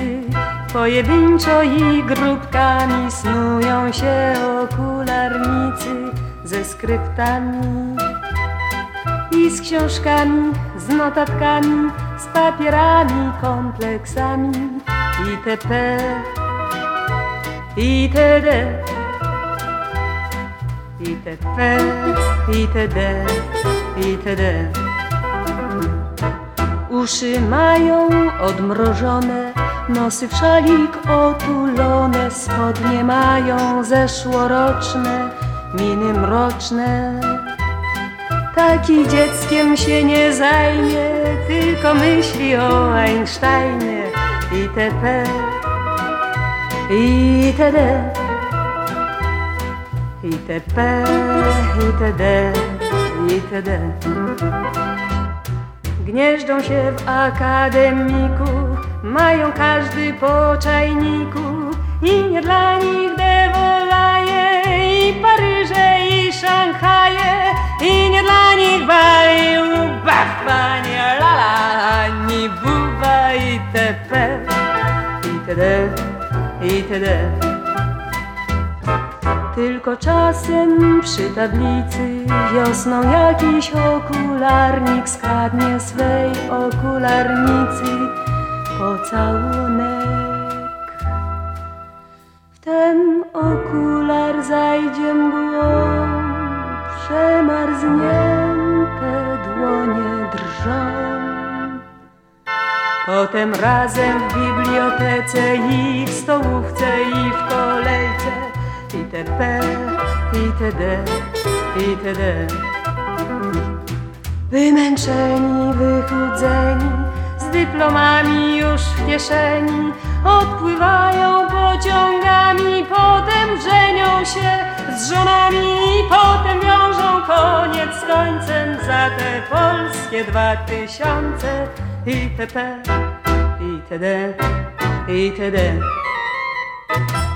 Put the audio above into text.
ulicy. Pojedynczo i grupkami snują się okularnicy ze skryptami i z książkami, z notatkami, z papierami, kompleksami itp. itd. itp. itd. itd. Uszy mają odmrożone, nosy w szalik otulone, spodnie mają zeszłoroczne, miny mroczne. Taki dzieckiem się nie zajmie, tylko myśli o Einsteinie itp. itd. itp. itd. itd. Gnieżdżą się w akademiku, mają każdy po czajniku i nie dla nich dewolaje, i Paryże, i Szanghaje, i nie dla nich bali ubawanie, lala, ani buba itp. itd. itd. Tylko czasem przy tablicy wiosną jakiś okularnik skradnie swej okularnicy pocałunek. W ten okular zajdzie mgłą, przemarznięte dłonie drżą. Potem razem w bibliotece i w stołówce i w kolejce itp. itd. itd. Wymęczeni, wychudzeni, z dyplomami już w kieszeni, odpływają pociągami, potem żenią się z żonami, potem wiążą koniec z końcem za te polskie 2000 itp. itd. itd.